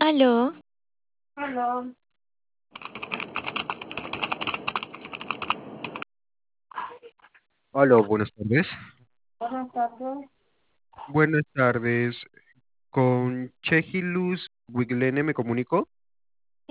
Aló, Aló, Hola, buenas tardes. buenas tardes. Buenas tardes. Con Chejilus Wiglene me comunico. Sí,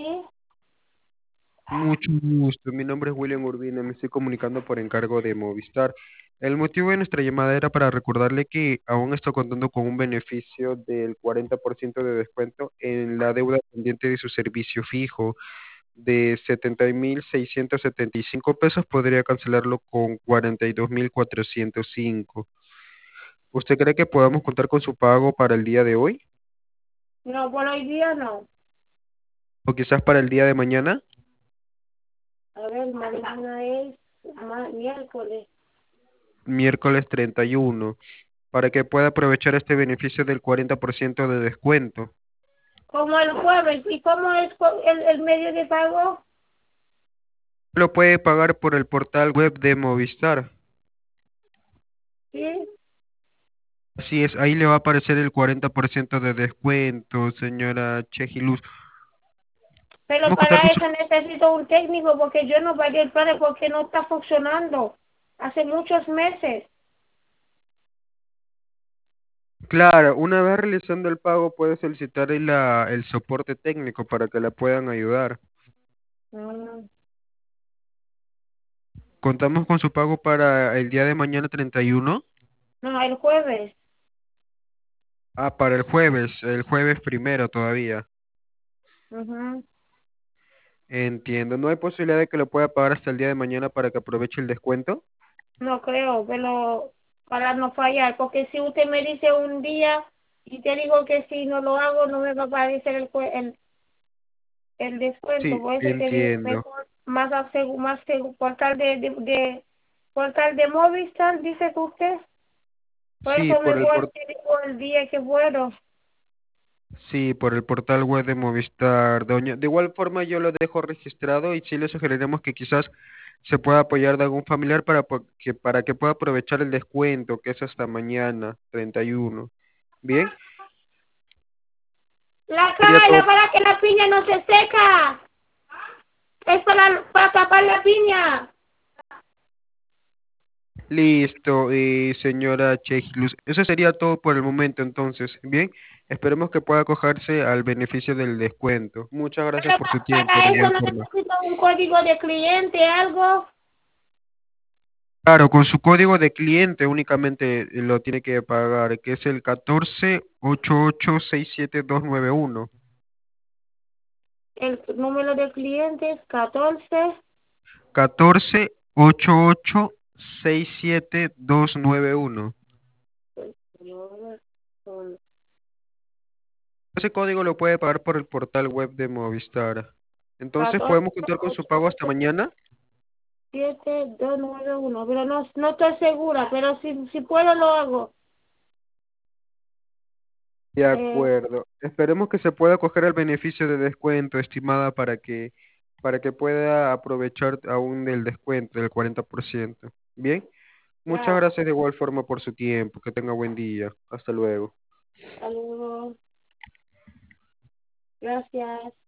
Mucho gusto. Mi nombre es William Urbina. Me estoy comunicando por encargo de Movistar. El motivo de nuestra llamada era para recordarle que aún está contando con un beneficio del 40% de descuento en la deuda pendiente de su servicio fijo de 70.675 pesos. Podría cancelarlo con 42.405. ¿Usted cree que podamos contar con su pago para el día de hoy? no, por hoy día no. O quizás para el día de mañana, A ver, mañana es miércoles. miércoles 31, para que pueda aprovechar este beneficio del 40% de descuento. Como el jueves. ¿Y cómo es el medio de pago? Lo puede pagar por el portal web de Movistar. Sí, Así es, ahí le va a aparecer el 40% de descuento, señora Chejiluz. pero Vamos a contar con para su... eso necesito un técnico porque yo no pagué el plan porque no está funcionando. Hace muchos meses. Claro, una vez realizando el pago puede solicitar el soporte técnico para que la puedan ayudar. Mm, Contamos con su pago para el día de mañana 31. no, el jueves. Ah, para el jueves primero todavía. Ujú. Entiendo. ¿No hay posibilidad de que lo pueda pagar hasta el día de mañana para que aproveche el descuento? No creo, pero para no fallar, porque si usted me dice un día y te digo que si no lo hago no me va a aparecer el descuento, Sí, por eso te digo entiendo. mejor, más seguro, portal de Movistar, dice que usted, por Sí, eso mejor te digo el día que puedo. sí, por el portal web de Movistar, doña. De igual forma yo lo dejo registrado y sí le sugeriremos que quizás se pueda apoyar de algún familiar para que pueda aprovechar el descuento, que es hasta mañana, 31. Bien, La sería Carla, todo. para que la piña no se seca, es para tapar la piña. Listo, señora Chejilus. Eso sería todo por el momento, entonces. Bien, esperemos que pueda acogerse al beneficio del descuento. Muchas gracias Pero por su tiempo, para de eso igual forma. necesito un código de cliente, algo. Claro, con su código de cliente únicamente lo tiene que pagar, que es el 1488679291. El número de clientes 14. 1488679291. Ese código lo puede pagar por el portal web de Movistar. Entonces, 14 ¿podemos contar con su pago hasta 88 mañana? 7291, pero no estoy segura, pero si puedo lo hago. De Eh, acuerdo. Esperemos que se pueda coger el beneficio de descuento, estimada, para que pueda aprovechar aún del descuento del 40%. Bien, muchas ya, gracias de igual forma por su tiempo. Que tenga buen día. Hasta luego. saludos, gracias.